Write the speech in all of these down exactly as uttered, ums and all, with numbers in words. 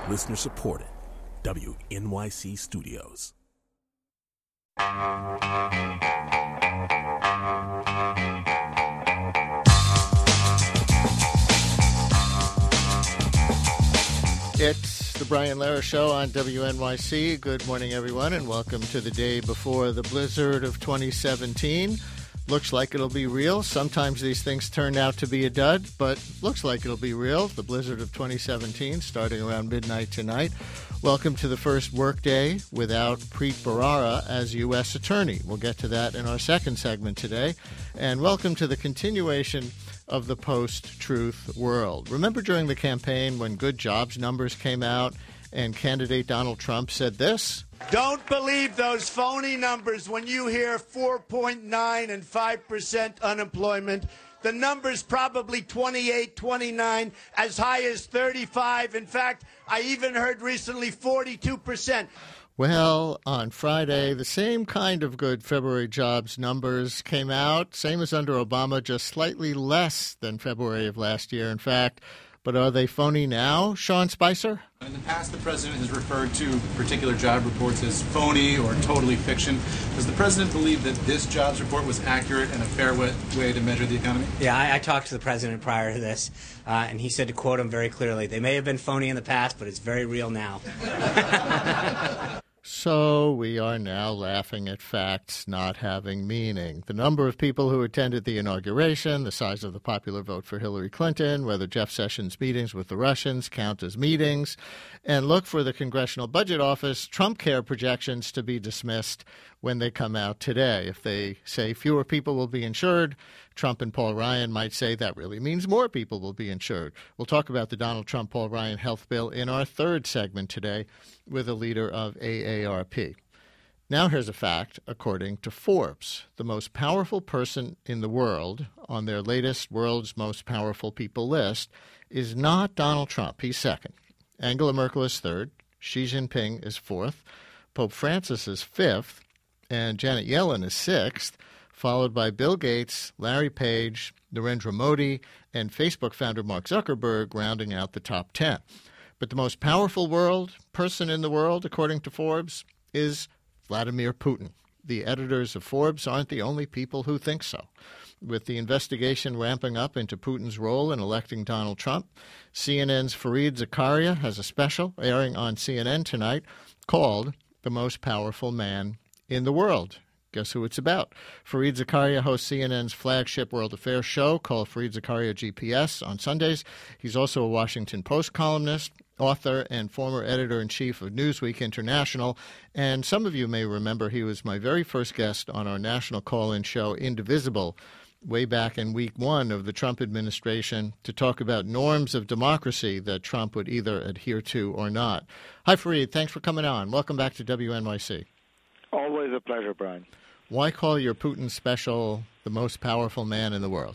Listener supported. W N Y C Studios. It's the Brian Lehrer Show on W N Y C. Good morning, everyone, and welcome to the day before the blizzard of twenty seventeen. Looks like it'll be real. Sometimes these things turn out to be a dud, but looks like it'll be real. The blizzard of twenty seventeen starting around midnight tonight. Welcome to the first workday without Preet Bharara as U S Attorney. We'll get to that in our second segment today. And welcome to the continuation of the post-truth world. Remember during the campaign when good jobs numbers came out and candidate Donald Trump said this? Don't believe those phony numbers when you hear four point nine and five percent unemployment. The number's probably twenty-eight, twenty-nine, as high as thirty-five. In fact, I even heard recently forty-two percent. Well, on Friday, the same kind of good February jobs numbers came out, same as under Obama, just slightly less than February of last year, in fact. But are they phony now, Sean Spicer? In the past, the president has referred to particular job reports as phony or totally fiction. Does the president believe that this jobs report was accurate and a fair way, way to measure the economy? Yeah, I, I talked to the president prior to this, uh, and he said, to quote him very clearly, they may have been phony in the past, but it's very real now. So we are now laughing at facts not having meaning. The number of people who attended the inauguration, the size of the popular vote for Hillary Clinton, whether Jeff Sessions' meetings with the Russians count as meetings, and look for the Congressional Budget Office Trump Care projections to be dismissed when they come out today. If they say fewer people will be insured, Trump and Paul Ryan might say that really means more people will be insured. We'll talk about the Donald Trump-Paul Ryan health bill in our third segment today with a leader of A A R P. Now here's a fact according to Forbes. The most powerful person in the world on their latest World's Most Powerful People list is not Donald Trump. He's second. Angela Merkel is third. Xi Jinping is fourth. Pope Francis is fifth. And Janet Yellen is sixth, followed by Bill Gates, Larry Page, Narendra Modi, and Facebook founder Mark Zuckerberg rounding out the top ten. But the most powerful world person in the world, according to Forbes, is Vladimir Putin. The editors of Forbes aren't the only people who think so. With the investigation ramping up into Putin's role in electing Donald Trump, C N N's Fareed Zakaria has a special airing on C N N tonight called The Most Powerful Man in the World. Guess who it's about? Fareed Zakaria hosts C N N's flagship World Affairs show called Fareed Zakaria G P S on Sundays. He's also a Washington Post columnist, author, and former editor-in-chief of Newsweek International. And some of you may remember he was my very first guest on our national call-in show, Indivisible, way back in week one of the Trump administration to talk about norms of democracy that Trump would either adhere to or not. Hi, Fareed. Thanks for coming on. Welcome back to W N Y C. Always a pleasure, Brian. Why call your Putin special the most powerful man in the world?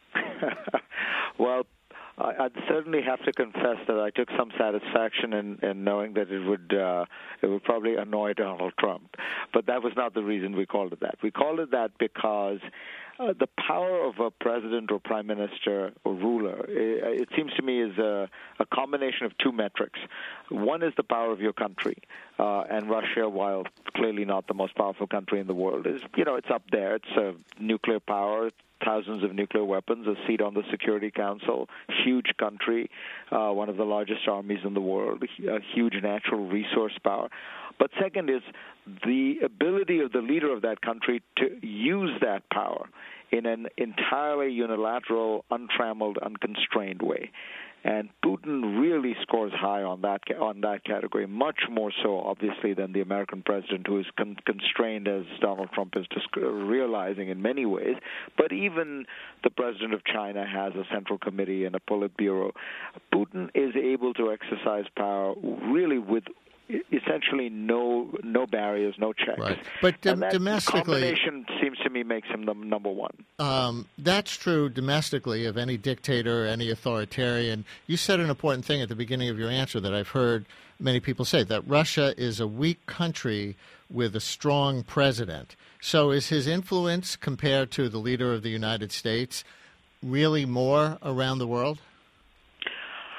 Well, I'd certainly have to confess that I took some satisfaction in, in knowing that it would uh, it would probably annoy Donald Trump. But that was not the reason we called it that. We called it that because uh, the power of a president or prime minister or ruler, it, it seems to me, is a, a combination of two metrics. One is the power of your country. Uh, and Russia, while clearly not the most powerful country in the world, is, you know, it's up there. It's a nuclear power, thousands of nuclear weapons, a seat on the Security Council, huge country, uh, one of the largest armies in the world, a huge natural resource power. But second is the ability of the leader of that country to use that power in an entirely unilateral, untrammeled, unconstrained way. And Putin really scores high on that on that category, much more so, obviously, than the American president, who is con- constrained, as Donald Trump is just realizing in many ways. But even the president of China has a central committee and a Politburo. Putin is able to exercise power really with essentially no no barriers, no checks. Right. But d- and that domestically, combination seems to me makes him the number one. Um, that's true domestically of any dictator, any authoritarian. You said an important thing at the beginning of your answer that I've heard many people say, that Russia is a weak country with a strong president. So is his influence compared to the leader of the United States really more around the world?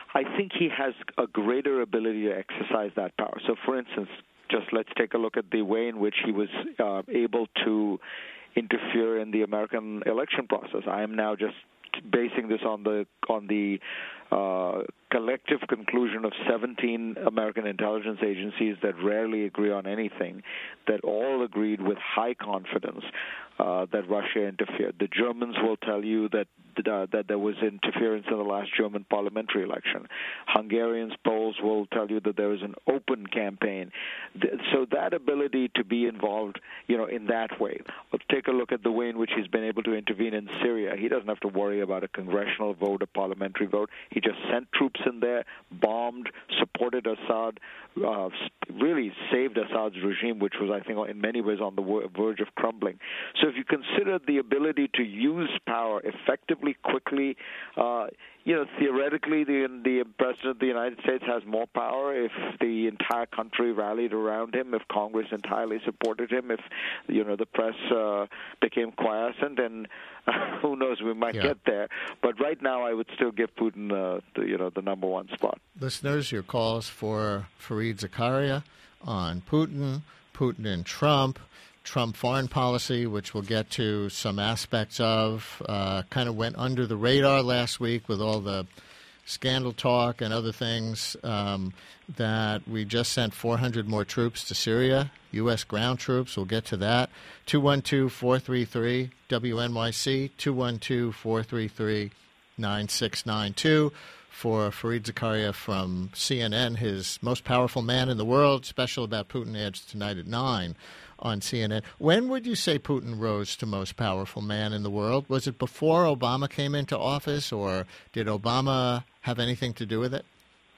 I think he has a greater ability to exercise that power. So, for instance, just let's take a look at the way in which he was uh, able to interfere in the American election process. I am now just basing this on the on the uh, collective conclusion of seventeen American intelligence agencies that rarely agree on anything, that all agreed with high confidence uh, that Russia interfered. The Germans will tell you that uh, that there was interference in the last German parliamentary election. Hungarians, Poles will tell you that there was an open campaign. So that ability to be involved, you know, in that way. Let's take a look at the way in which he's been able to intervene in Syria. He doesn't have to worry about a congressional vote, a parliamentary vote. He just sent troops in there, bombed, supported Assad, uh, really saved Assad's regime, which was, I think, in many ways on the verge of crumbling. So if you consider the ability to use power effectively, quickly, uh, you know, theoretically, the, the President of the United States has more power if the entire country rallied around him, if Congress entirely supported him, if, you know, the press uh, became quiescent, and uh, who knows, we might yeah. get there. But right now, I would still give Putin, uh, the, you know, the number one spot. Listeners, your calls for Fareed Zakaria on Putin, Putin and Trump, Trump foreign policy, which we'll get to some aspects of, uh, kind of went under the radar last week with all the scandal talk and other things, um, that we just sent four hundred more troops to Syria, U S ground troops. We'll get to that. two one two, four three three, W N Y C, two one two, four three three, nine six nine two. For Fareed Zakaria from C N N, his most powerful man in the world. Special about Putin airs tonight at nine on C N N. When would you say Putin rose to most powerful man in the world? Was it before Obama came into office, or did Obama have anything to do with it?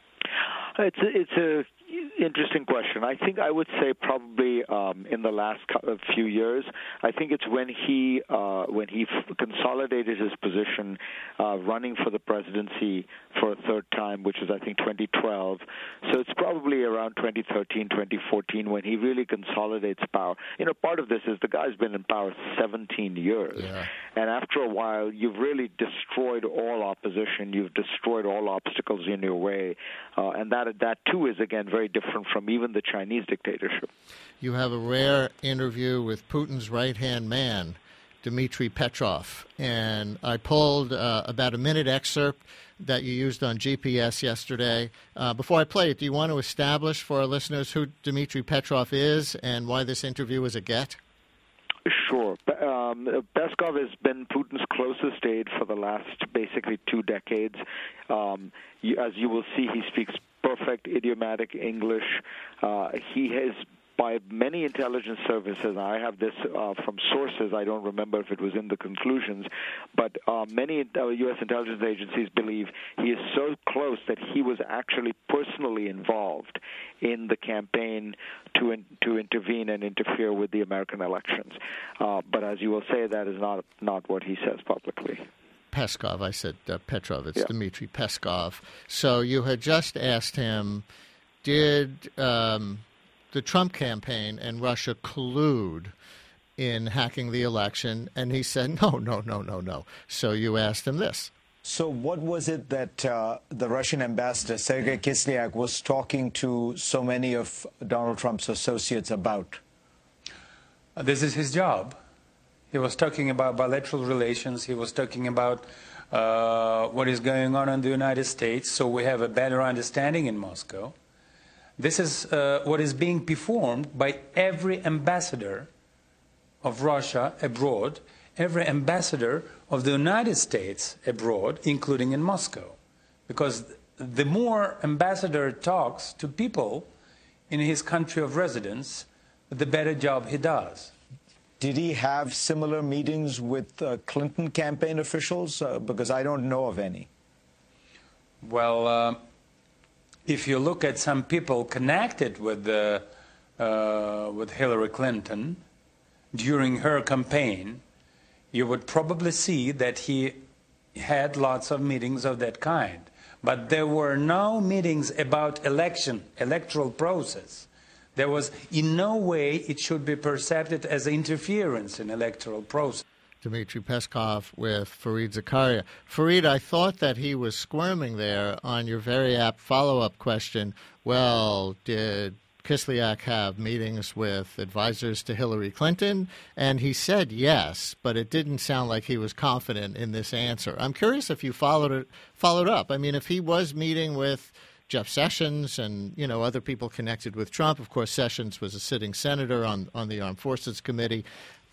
It's a, it's a interesting question. I think I would say probably um, in the last few years. I think it's when he uh, when he f- consolidated his position, uh, running for the presidency for a third time, which is I think twenty twelve. So it's probably around twenty thirteen, twenty fourteen when he really consolidates power. You know, part of this is the guy's been in power seventeen years, yeah. and after a while, you've really destroyed all opposition. You've destroyed all obstacles in your way, uh, and that that too is again very different from even the Chinese dictatorship. You have a rare interview with Putin's right-hand man, Dmitry Petrov, and I pulled uh, about a minute excerpt that you used on G P S yesterday. Uh, before I play it, do you want to establish for our listeners who Dmitry Petrov is and why this interview is a get? Sure. Um, Peskov has been Putin's closest aide for the last basically two decades. Um, you, as you will see, he speaks perfect idiomatic English. Uh, he has, by many intelligence services, I have this uh, from sources, I don't remember if it was in the conclusions, but uh, many uh, U S intelligence agencies believe he is so close that he was actually personally involved in the campaign to in, to intervene and interfere with the American elections. Uh, but as you will say, that is not not what he says publicly. Peskov, I said uh, Petrov, it's yeah. Dmitry Peskov. So you had just asked him, did um, the Trump campaign and Russia collude in hacking the election? And he said, no, no, no, no, no. So you asked him this. So what was it that uh, the Russian ambassador, Sergei Kislyak, was talking to so many of Donald Trump's associates about? Uh, this is his job. He was talking about bilateral relations. He was talking about uh, what is going on in the United States, so we have a better understanding in Moscow. This is uh, what is being performed by every ambassador of Russia abroad, every ambassador of the United States abroad, including in Moscow. Because the more ambassador talks to people in his country of residence, the better job he does. Did he have similar meetings with uh, Clinton campaign officials? Uh, because I don't know of any. Well, uh, if you look at some people connected with, the, uh, with Hillary Clinton during her campaign, you would probably see that he had lots of meetings of that kind. But there were no meetings about election, electoral process. There was in no way it should be perceived as interference in electoral process. Dmitry Peskov with Fareed Zakaria. Fareed, I thought that he was squirming there on your very apt follow-up question. Well, did Kislyak have meetings with advisors to Hillary Clinton? And he said yes, but it didn't sound like he was confident in this answer. I'm curious if you followed it, followed up. I mean, if he was meeting with Jeff Sessions and, you know, other people connected with Trump. Of course, Sessions was a sitting senator on, on the Armed Forces Committee.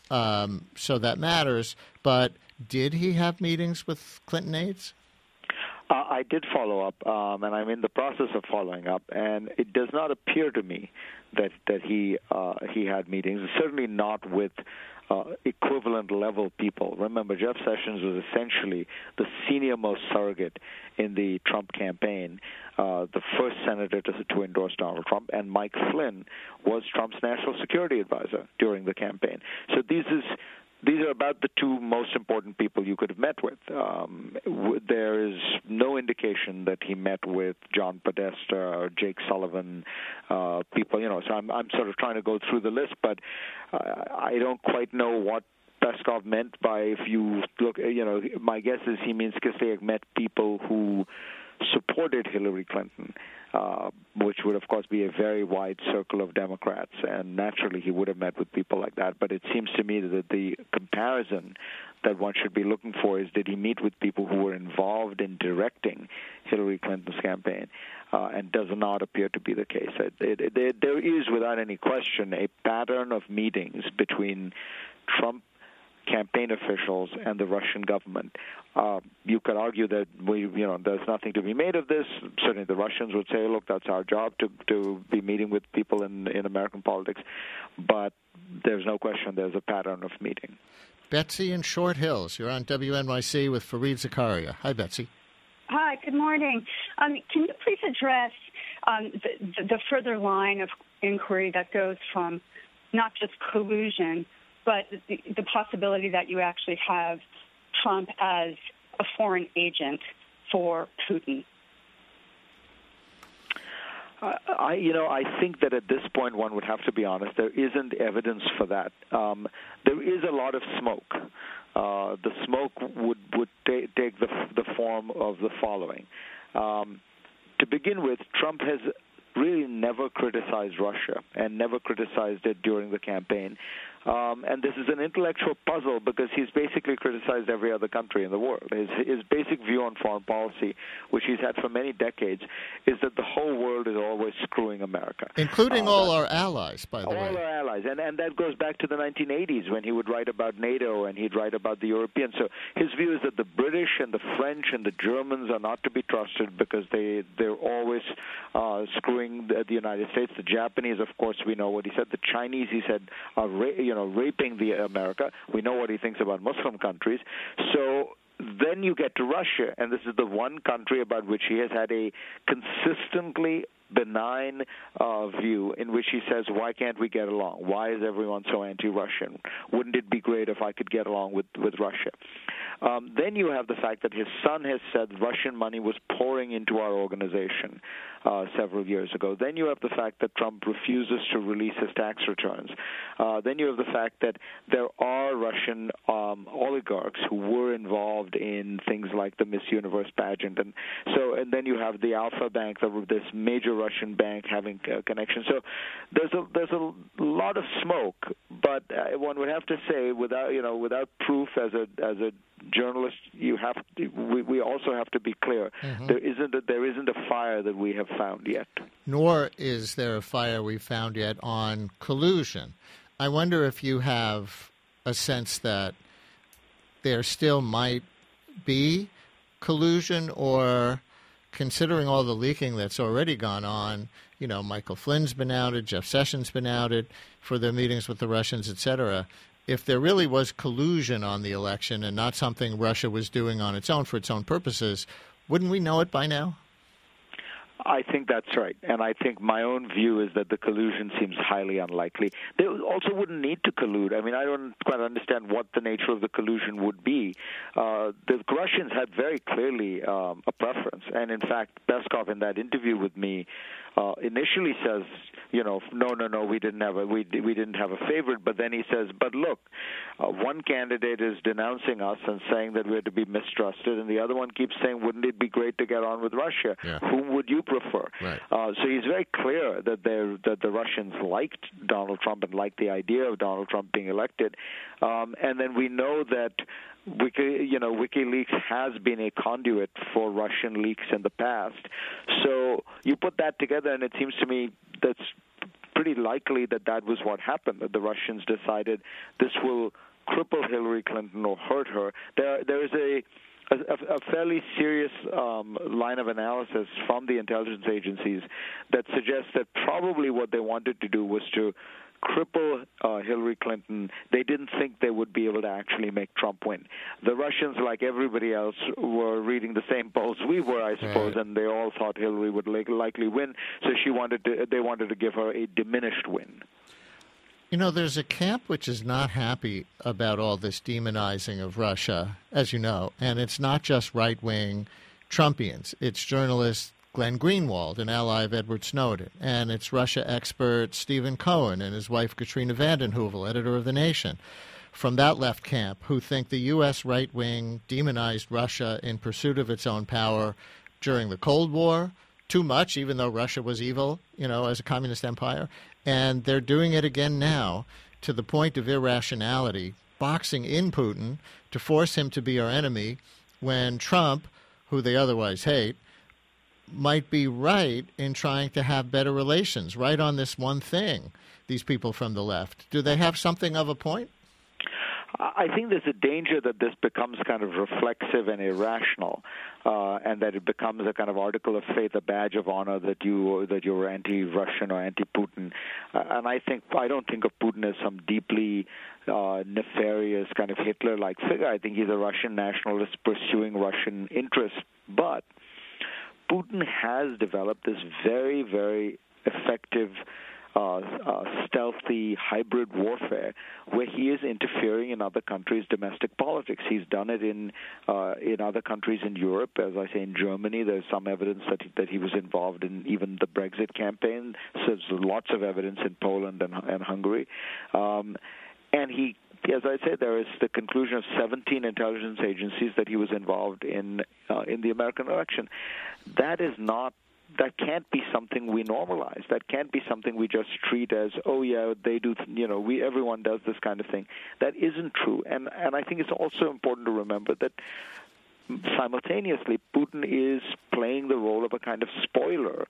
Um, so that matters. But did he have meetings with Clinton aides? Uh, I did follow up, um, and I'm in the process of following up, and it does not appear to me that that he uh, he had meetings. Certainly not with uh, equivalent level people. Remember, Jeff Sessions was essentially the senior-most surrogate in the Trump campaign, uh, the first senator to, to endorse Donald Trump, and Mike Flynn was Trump's national security advisor during the campaign. So these is These are about the two most important people you could have met with. Um, w- there is no indication that he met with John Podesta or Jake Sullivan, uh, people, you know, so I'm, I'm sort of trying to go through the list, but uh, I don't quite know what Peskov meant by, if you look, you know, my guess is he means Kislyak met people who supported Hillary Clinton, uh, which would, of course, be a very wide circle of Democrats, and naturally he would have met with people like that. But it seems to me that the comparison that one should be looking for is, did he meet with people who were involved in directing Hillary Clinton's campaign? Uh, and does not appear to be the case. It, it, it, there is, without any question, a pattern of meetings between Trump campaign officials and the Russian government. Uh, you could argue that we, you know, there's nothing to be made of this. Certainly, the Russians would say, "Look, that's our job to to be meeting with people in in American politics." But there's no question there's a pattern of meeting. Betsy in Short Hills, you're on W N Y C with Fareed Zakaria. Hi, Betsy. Hi, good morning. Um, can you please address um, the, the further line of inquiry that goes from not just collusion, but the, the possibility that you actually have Trump as a foreign agent for Putin? Uh, I, you know, I think that at this point, one would have to be honest. There isn't evidence for that. Um, there is a lot of smoke. Uh, the smoke would would ta- take the the form of the following. Um, to begin with, Trump has really never criticized Russia and never criticized it during the campaign. Um, and this is an intellectual puzzle because he's basically criticized every other country in the world. His, his basic view on foreign policy, which he's had for many decades, is that the whole world is always screwing America. Including uh, all our allies, by the all way. All our allies. And, and that goes back to the nineteen eighties when he would write about NATO and he'd write about the Europeans. So his view is that the British and the French and the Germans are not to be trusted because they, they're always uh, screwing the, the United States. The Japanese, of course, we know what he said. The Chinese, he said, are ra- you know, raping the America. We know what he thinks about Muslim countries. So then you get to Russia, and this is the one country about which he has had a consistently benign uh, view in which he says, why can't we get along? Why is everyone so anti-Russian? Wouldn't it be great if I could get along with, with Russia? Um, then you have the fact that his son has said Russian money was pouring into our organization uh, several years ago. Then you have the fact that Trump refuses to release his tax returns. Uh, then you have the fact that there are Russian um, oligarchs who were involved in things like the Miss Universe pageant. And so, and then you have the Alpha Bank, the, this major Russian bank having a connection. So there's a there's a lot of smoke, but uh, one would have to say, without you know without proof, as a as a journalist, you have to, we, we also have to be clear. Mm-hmm. There isn't a, there isn't a fire that we have found yet. Nor is there a fire we found yet on collusion. I wonder if you have a sense that there still might be collusion, or considering all the leaking that's already gone on, you know, Michael Flynn's been outed, Jeff Sessions been outed for their meetings with the Russians, et cetera. If there really was collusion on the election and not something Russia was doing on its own for its own purposes, wouldn't we know it by now? I think that's right. And I think my own view is that the collusion seems highly unlikely. They also wouldn't need to collude. I mean, I don't quite understand what the nature of the collusion would be. Uh, the Russians had very clearly um, a preference. And in fact, Peskov in that interview with me uh, initially says you know, no, no, no, we didn't have a we we didn't have a favorite. But then he says, but look, uh, one candidate is denouncing us and saying that we're to be mistrusted, and the other one keeps saying, wouldn't it be great to get on with Russia? Yeah. Whom would you prefer? Right. Uh, so he's very clear that they that the Russians liked Donald Trump and liked the idea of Donald Trump being elected, um, and then we know that. Wiki, you know, WikiLeaks has been a conduit for Russian leaks in the past. So you put that together, and it seems to me that's pretty likely that that was what happened, that the Russians decided this will cripple Hillary Clinton or hurt her. There, there is a A, a fairly serious um, line of analysis from the intelligence agencies that suggests that probably what they wanted to do was to cripple uh, Hillary Clinton. They didn't think they would be able to actually make Trump win. The Russians, like everybody else, were reading the same polls we were, I suppose, right. and they all thought Hillary would likely win. So she wanted to. They wanted to give her a diminished win. You know, there's a camp which is not happy about all this demonizing of Russia, as you know, and it's not just right-wing Trumpians. It's journalists Glenn Greenwald, an ally of Edward Snowden, and it's Russia expert Stephen Cohen and his wife Katrina vanden Heuvel, editor of The Nation, from that left camp, who think the U S right wing demonized Russia in pursuit of its own power during the Cold War, too much, even though Russia was evil, you know, as a communist empire, and they're doing it again now to the point of irrationality, boxing in Putin to force him to be our enemy when Trump, who they otherwise hate, might be right in trying to have better relations, right on this one thing, these people from the left. Do they have something of a point? I think there's a danger that this becomes kind of reflexive and irrational, uh, and that it becomes a kind of article of faith, a badge of honor that you that you're anti-Russian or anti-Putin. Uh, and I think I don't think of Putin as some deeply uh, nefarious kind of Hitler-like figure. I think he's a Russian nationalist pursuing Russian interests, but Putin has developed this very, very effective, uh, uh, stealthy hybrid warfare where he is interfering in other countries' domestic politics. He's done it in uh, in other countries in Europe. As I say, in Germany, there's some evidence that he, that he was involved in even the Brexit campaign. So there's lots of evidence in Poland and, and Hungary. Um, and he As I said, there is the conclusion of seventeen intelligence agencies that he was involved in uh, in the American election. That is not, that can't be something we normalize. That can't be something we just treat as, oh yeah, they do, you know, we everyone does this kind of thing. That isn't true. And and I think it's also important to remember that simultaneously, Putin is playing the role of a kind of spoiler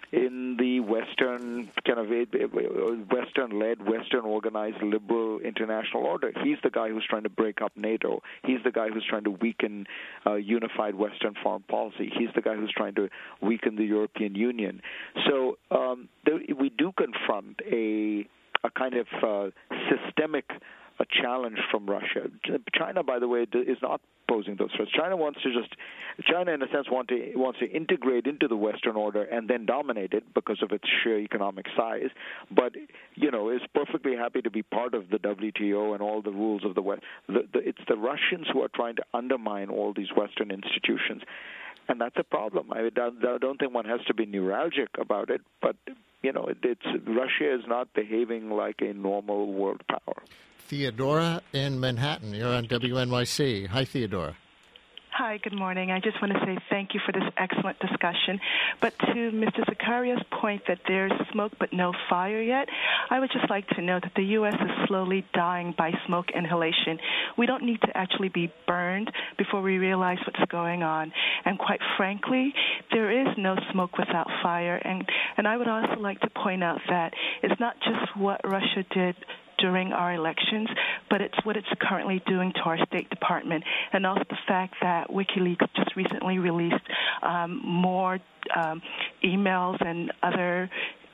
in the Western kind of Western-led, Western-organized liberal international order. He's the guy who's trying to break up NATO. He's the guy who's trying to weaken uh, unified Western foreign policy. He's the guy who's trying to weaken the European Union. So um, there, we do confront a a kind of uh, systemic a challenge from Russia. China, by the way, is not posing those threats. China wants to just, China in a sense want to, wants to integrate into the Western order and then dominate it because of its sheer economic size, but, you know, is perfectly happy to be part of the W T O and all the rules of the West. The, the, it's the Russians who are trying to undermine all these Western institutions, and that's a problem. I, I don't think one has to be neuralgic about it, but, you know, it, it's Russia is not behaving like a normal world power. Theodora in Manhattan. You're on W N Y C. Hi, Theodora. Hi, good morning. I just want to say thank you for this excellent discussion. But to Mister Zakaria's point that there's smoke but no fire yet, I would just like to know that the U S is slowly dying by smoke inhalation. We don't need to actually be burned before we realize what's going on. And quite frankly, there is no smoke without fire. And, and I would also like to point out that it's not just what Russia did during our elections, but it's what it's currently doing to our State Department, and also the fact that WikiLeaks just recently released um, more um, emails and other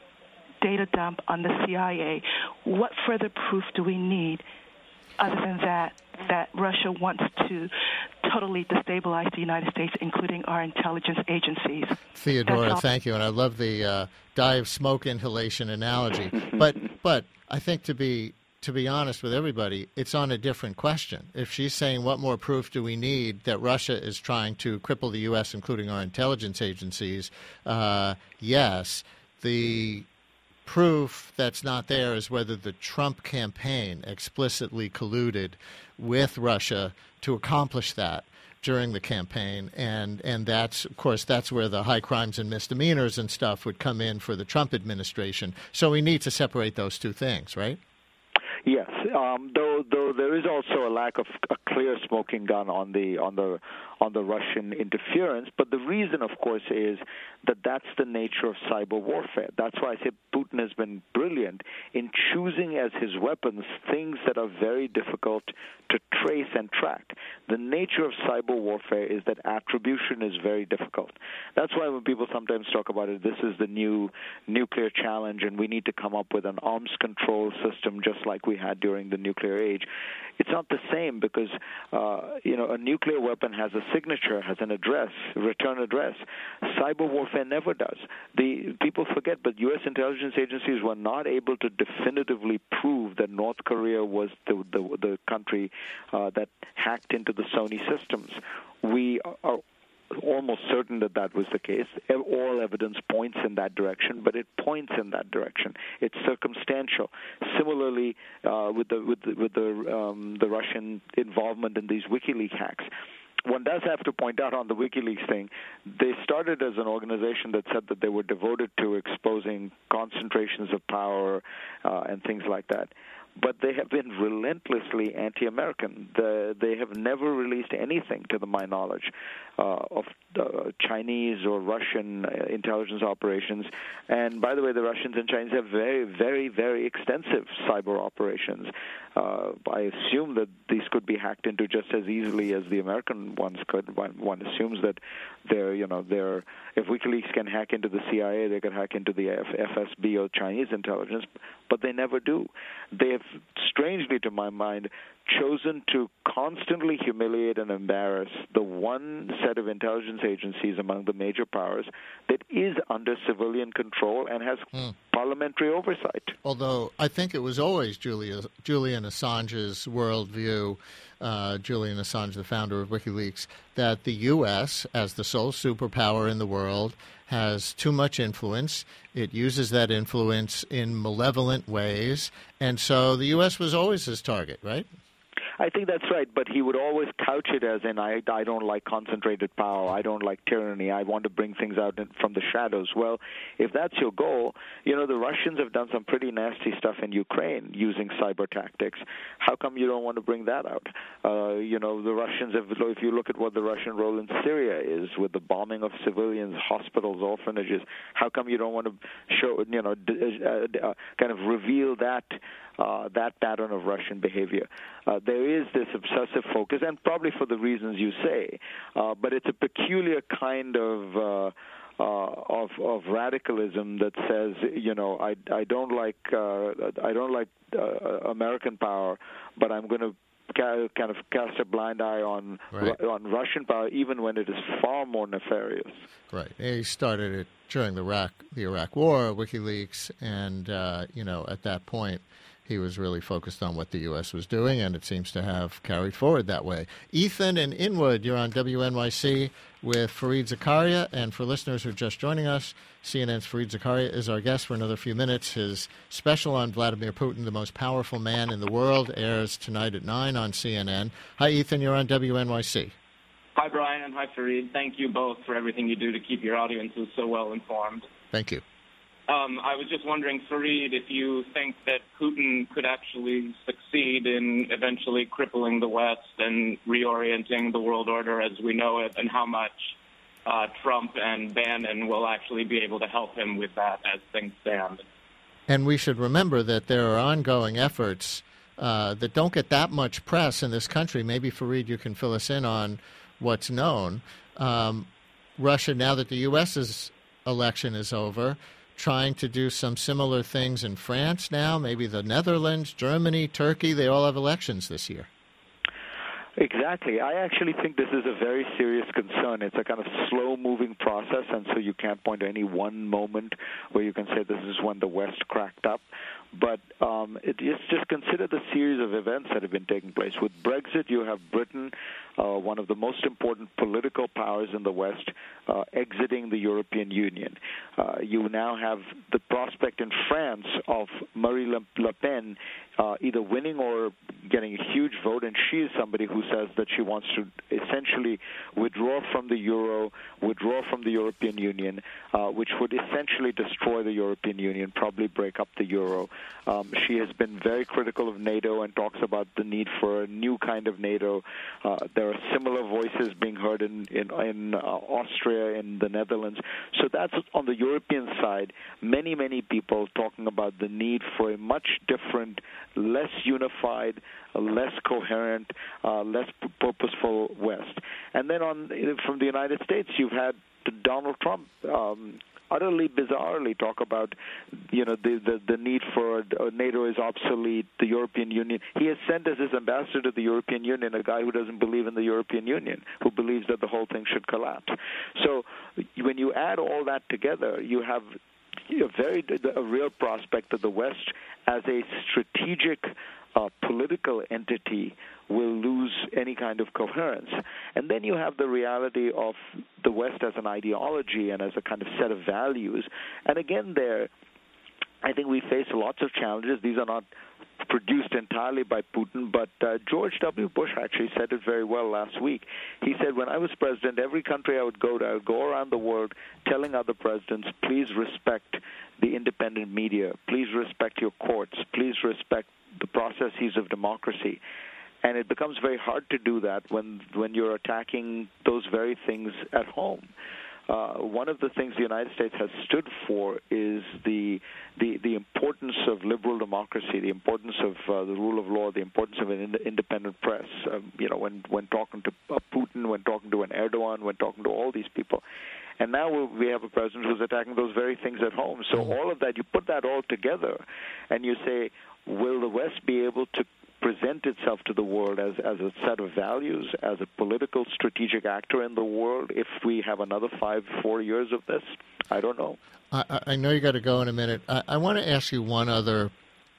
data dump on the C I A. What further proof do we need other than that, that Russia wants to totally destabilize the United States, including our intelligence agencies? Theodora, thank you, and I love the uh, dye of smoke inhalation analogy. But but I think to be to be honest with everybody, it's on a different question. If she's saying what more proof do we need that Russia is trying to cripple the U S, including our intelligence agencies, uh, yes, the proof that's not there is whether the Trump campaign explicitly colluded with Russia to accomplish that during the campaign. And, and that's, of course, that's where the high crimes and misdemeanors and stuff would come in for the Trump administration. So we need to separate those two things, right? Yes, um, though though there is also a lack of a clear smoking gun on the on the on the Russian interference. But the reason, of course, is that that's the nature of cyber warfare. That's why I say Putin has been brilliant in choosing as his weapons things that are very difficult to trace and track. The nature of cyber warfare is that attribution is very difficult. That's why when people sometimes talk about it, this is the new nuclear challenge and we need to come up with an arms control system just like we had during the nuclear age. It's not the same because, uh, you know, a nuclear weapon has a signature, has an address, return address. Cyber warfare never does. The people forget, but U S intelligence agencies were not able to definitively prove that North Korea was the the, the country uh, that hacked into the Sony systems. We are almost certain that that was the case. All evidence points in that direction, but it points in that direction. It's circumstantial. Similarly, uh, with the with the, with the um, the Russian involvement in these WikiLeaks hacks. One does have to point out on the WikiLeaks thing, they started as an organization that said that they were devoted to exposing concentrations of power uh, and things like that. But they have been relentlessly anti-American. The, they have never released anything, to the, my knowledge, uh, of uh, Chinese or Russian uh, intelligence operations. And by the way, the Russians and Chinese have very, very, very extensive cyber operations. Uh, I assume that these could be hacked into just as easily as the American ones could. One, one assumes that they're, you know, they're, if WikiLeaks can hack into the C I A, they could hack into the F S B or Chinese intelligence, but they never do. They have, strangely to my mind, chosen to constantly humiliate and embarrass the one set of intelligence agencies among the major powers that is under civilian control and has mm. parliamentary oversight. Although I think it was always Julia, Julian Assange's worldview, uh, Julian Assange, the founder of WikiLeaks, that the U S, as the sole superpower in the world, has too much influence. It uses that influence in malevolent ways. And so the U S was always his target, right? I think that's right, but he would always couch it as in, I, I don't like concentrated power, I don't like tyranny, I want to bring things out in, from the shadows. Well, if that's your goal, you know, the Russians have done some pretty nasty stuff in Ukraine using cyber tactics. How come you don't want to bring that out? Uh, you know, the Russians have, if you look at what the Russian role in Syria is with the bombing of civilians, hospitals, orphanages, how come you don't want to show, you know, uh, uh, kind of reveal that Uh, that pattern of Russian behavior? Uh, there is this obsessive focus, and probably for the reasons you say, uh, but it's a peculiar kind of uh, uh, of, of radicalism that says, you know, I, I don't like uh, I don't like uh, American power, but I'm going to kind of cast a blind eye on right. on Russian power, even when it is far more nefarious. Right. He started it during the Iraq the Iraq War, WikiLeaks, and uh, you know, at that point, he was really focused on what the U S was doing, and it seems to have carried forward that way. Ethan and Inwood, you're on W N Y C with Fareed Zakaria. And for listeners who are just joining us, C N N's Fareed Zakaria is our guest for another few minutes. His special on Vladimir Putin, the most powerful man in the world, airs tonight at nine on C N N. Hi, Ethan. You're on W N Y C. Hi, Brian, and hi, Fareed. Thank you both for everything you do to keep your audiences so well informed. Thank you. Um, I was just wondering, Fareed, if you think that Putin could actually succeed in eventually crippling the West and reorienting the world order as we know it, and how much uh, Trump and Bannon will actually be able to help him with that as things stand. And we should remember that there are ongoing efforts uh, that don't get that much press in this country. Maybe, Fareed, you can fill us in on what's known. Um, Russia, now that the U S's election is over, trying to do some similar things in France now, maybe the Netherlands, Germany, Turkey. They all have elections this year. Exactly. I actually think this is a very serious concern. It's a kind of slow-moving process, and so you can't point to any one moment where you can say this is when the West cracked up. But um, it is just consider the series of events that have been taking place. With Brexit, you have Britain, uh, one of the most important political powers in the West, uh, exiting the European Union. Uh, you now have the prospect in France of Marine Le Pen uh, either winning or getting a huge vote, and she is somebody who says that she wants to essentially withdraw from the euro, withdraw from the European Union, uh, which would essentially destroy the European Union, probably break up the euro. Um, she has been very critical of NATO and talks about the need for a new kind of NATO. Uh, there are similar voices being heard in, in, in uh, Austria, in the Netherlands. So that's on the European side, many, many people talking about the need for a much different, less unified, less coherent, uh, less purposeful West. And then on from the United States, you've had Donald Trump um, utterly bizarrely talk about, you know, the, the, the need for uh, NATO is obsolete, the European Union. He has sent as his ambassador to the European Union a guy who doesn't believe in the European Union, who believes that the whole thing should collapse. So when you add all that together, you have a very a real prospect that the West, as a strategic uh, political entity, will lose any kind of coherence. And then you have the reality of the West as an ideology and as a kind of set of values. And again, there, I think we face lots of challenges. These are not produced entirely by Putin, but uh, George W. Bush actually said it very well last week. He said, when I was president, every country I would go to, I would go around the world telling other presidents, please respect the independent media, please respect your courts, please respect the processes of democracy. And it becomes very hard to do that when when you're attacking those very things at home. Uh, one of the things the United States has stood for is the the, the importance of liberal democracy, the importance of uh, the rule of law, the importance of an ind- independent press. Um, you know, when when talking to uh, Putin, when talking to an Erdogan, when talking to all these people. And now we have a president who's attacking those very things at home. So all of that, you put that all together, and you say, will the West be able to present itself to the world as, as a set of values, as a political strategic actor in the world if we have another five, four years of this? I don't know. I, I know you got to go in a minute. I, I want to ask you one other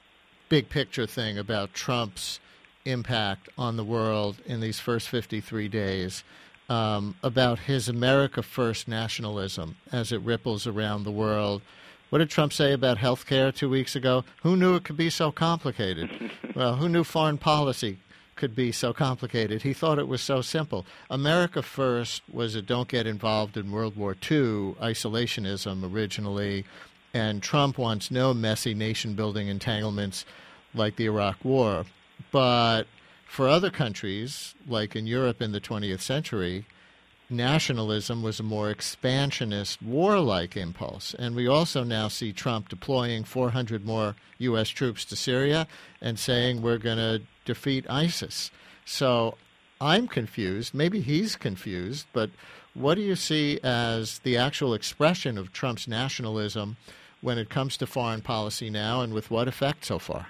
big picture thing about Trump's impact on the world in these first fifty-three days, um, about his America First nationalism as it ripples around the world. What did Trump say about health care two weeks ago? Who knew it could be so complicated? Well, who knew foreign policy could be so complicated? He thought it was so simple. America First was a don't get involved in World War Two isolationism originally, and Trump wants no messy nation-building entanglements like the Iraq War. But for other countries, like in Europe in the twentieth century, nationalism was a more expansionist, warlike impulse. And we also now see Trump deploying four hundred more U S troops to Syria and saying we're going to defeat ISIS. So I'm confused. Maybe he's confused. But what do you see as the actual expression of Trump's nationalism when it comes to foreign policy now, and with what effect so far?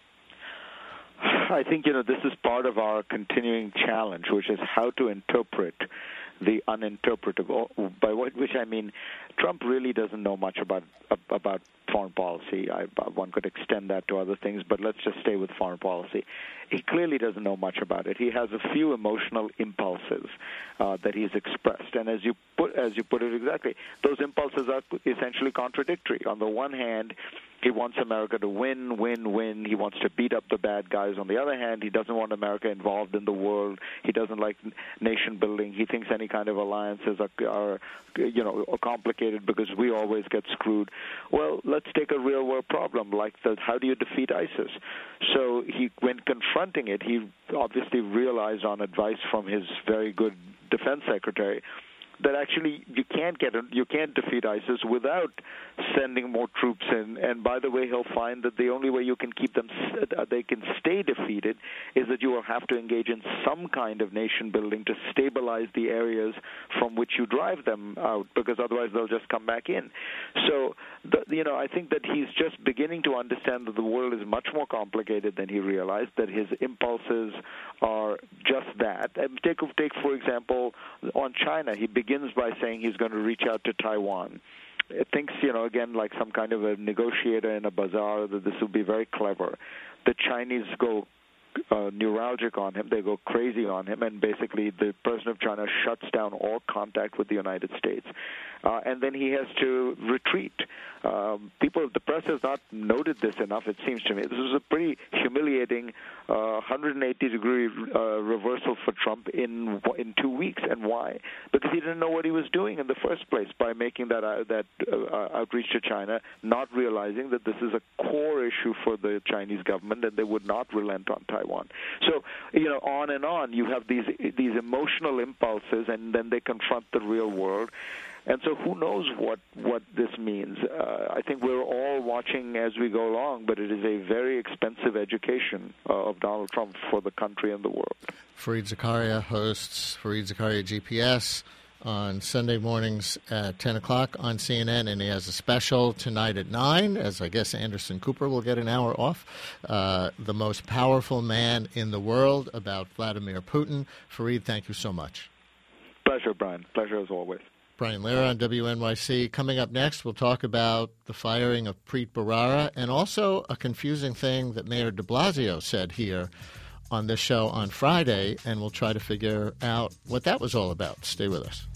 I think, you know, this is part of our continuing challenge, which is how to interpret the uninterpretable, by which I mean Trump really doesn't know much about about foreign policy. I, one could extend that to other things, but let's just stay with foreign policy. He clearly doesn't know much about it. He has a few emotional impulses uh, that he's expressed, and as you put as you put it exactly, those impulses are essentially contradictory. On the one hand, he wants America to win, win, win. He wants to beat up the bad guys. On the other hand, he doesn't want America involved in the world. He doesn't like nation building. He thinks any kind of alliances are, are you know, are complicated because we always get screwed. Well, let's take a real-world problem like the, how do you defeat ISIS? So he, when confronting it, he obviously realized on advice from his very good defense secretary that actually you can't get a, you can't defeat ISIS without sending more troops in. And by the way, he'll find that the only way you can keep them they can stay defeated is that you will have to engage in some kind of nation building to stabilize the areas from which you drive them out, because otherwise they'll just come back in. So, the, you know, I think that he's just beginning to understand that the world is much more complicated than he realized, that his impulses are just that. And take, take for example, on China, he begins by saying he's going to reach out to Taiwan. thinks, you know, again, like some kind of a negotiator in a bazaar, that this will be very clever. The Chinese go uh, neuralgic on him. They go crazy on him, and basically the president of China shuts down all contact with the United States. Uh, and then he has to retreat. Um, people, the press has not noted this enough, it seems to me. This was a pretty humiliating uh, one hundred eighty degree uh, reversal for Trump in in two weeks. And why? Because he didn't know what he was doing in the first place by making that uh, that uh, outreach to China, not realizing that this is a core issue for the Chinese government and they would not relent on Taiwan. So, you know, on and on, you have these these emotional impulses, and then they confront the real world. And so who knows what, what this means. Uh, I think we're all watching as we go along, but it is a very expensive education uh, of Donald Trump for the country and the world. Fareed Zakaria hosts Fareed Zakaria G P S on Sunday mornings at ten o'clock on C N N, and he has a special tonight at nine, as I guess Anderson Cooper will get an hour off, uh, The Most Powerful Man in the World, about Vladimir Putin. Fareed, thank you so much. Pleasure, Brian. Pleasure as always. Brian Lehrer on W N Y C. Coming up next, we'll talk about the firing of Preet Bharara and also a confusing thing that Mayor de Blasio said here on this show on Friday, and we'll try to figure out what that was all about. Stay with us.